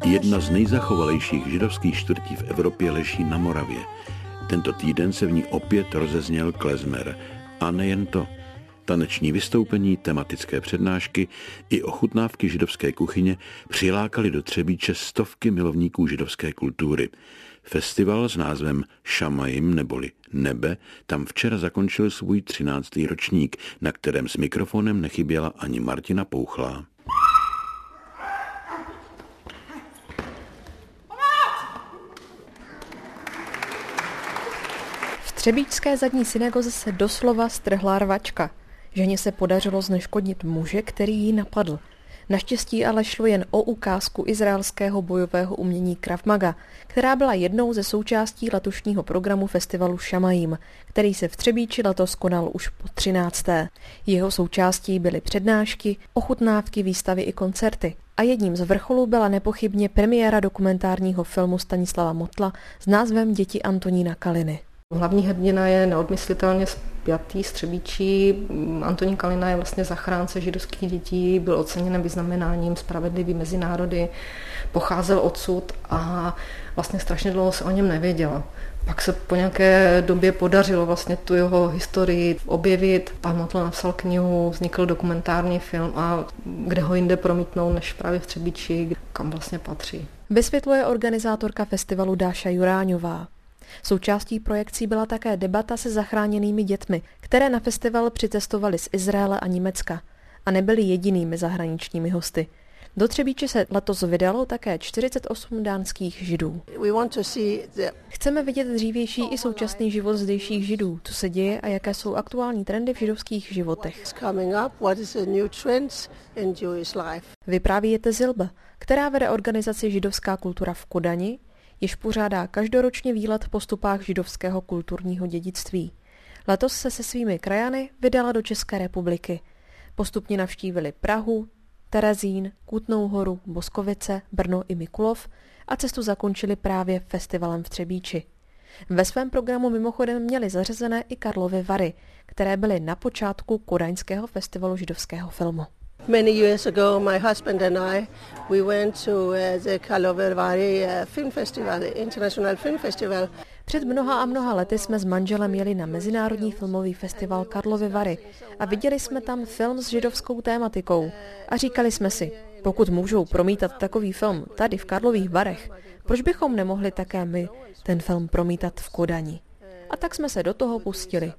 Jedna z nejzachovalejších židovských čtvrtí v Evropě leží na Moravě. Tento týden se v ní opět rozezněl klezmer. A nejen to. Taneční vystoupení, tematické přednášky i ochutnávky židovské kuchyně přilákaly do Třebíče stovky milovníků židovské kultury. Festival s názvem Šamajim neboli Nebe tam včera zakončil svůj 13. ročník, na kterém s mikrofonem nechyběla ani Martina Pouchlá. V třebíčské zadní synagoze se doslova strhla rvačka. Ženě se podařilo zneškodnit muže, který ji napadl. Naštěstí ale šlo jen o ukázku izraelského bojového umění Krav Maga, která byla jednou ze součástí letošního programu festivalu Šamajim, který se v Třebíči letos konal už po 13. Jeho součástí byly přednášky, ochutnávky, výstavy i koncerty. A jedním z vrcholů byla nepochybně premiéra dokumentárního filmu Stanislava Motla s názvem Děti Antonína Kaliny. Hlavní hrdina je neodmyslitelně spjatý s Třebíčí. Antonín Kalina je vlastně zachránce židovských dětí, byl oceněn vyznamenáním Spravedlivý mezi národy, pocházel odsud a vlastně strašně dlouho se o něm nevědělo. Pak se po nějaké době podařilo vlastně tu jeho historii objevit. Pan Motl napsal knihu, vznikl dokumentární film a kde ho jinde promítnou než právě v Třebíči, kam vlastně patří. Vysvětluje organizátorka festivalu Dáša Juráňová. Součástí projekcí byla také debata se zachráněnými dětmi, které na festival přicestovali z Izraele a Německa a nebyly jedinými zahraničními hosty. Do Třebíče se letos vydalo také 48 dánských Židů. Chceme vidět dřívější i současný život zdejších Židů, co se děje a jaké jsou aktuální trendy v židovských životech. Vypráví Jette Zilba, která vede organizaci Židovská kultura v Kodani, jež pořádá každoročně výlet po stopách židovského kulturního dědictví. Letos se svými krajany vydala do České republiky. Postupně navštívili Prahu, Terezín, Kutnou Horu, Boskovice, Brno i Mikulov a cestu zakončili právě festivalem v Třebíči. Ve svém programu mimochodem měli zařazené i Karlovy Vary, které byly na počátku Kodaňského festivalu židovského filmu. Many years ago, my husband and I, we went to the Karlovy Vary film festival, international film festival. Před mnoha a mnoha lety jsme s manželem jeli na mezinárodní filmový festival Karlovy Vary a viděli jsme tam film s židovskou tématikou a říkali jsme si, pokud můžou promítat takový film tady v Karlových Varech, proč bychom nemohli také my ten film promítat v Kodani? A tak jsme se do toho pustili.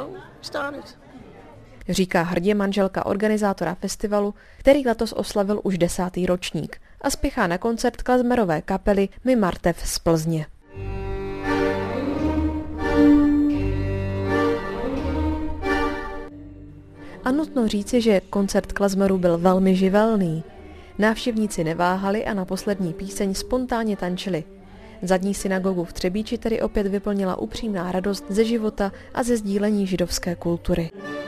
Říká hrdě manželka organizátora festivalu, který letos oslavil už 10. ročník a spěchá na koncert klezmerové kapely My Martev z Plzně. A nutno říci, že koncert klezmeru byl velmi živelný. Návštěvníci neváhali a na poslední píseň spontánně tančili. Zadní synagogu v Třebíči tedy opět vyplnila upřímná radost ze života a ze sdílení židovské kultury.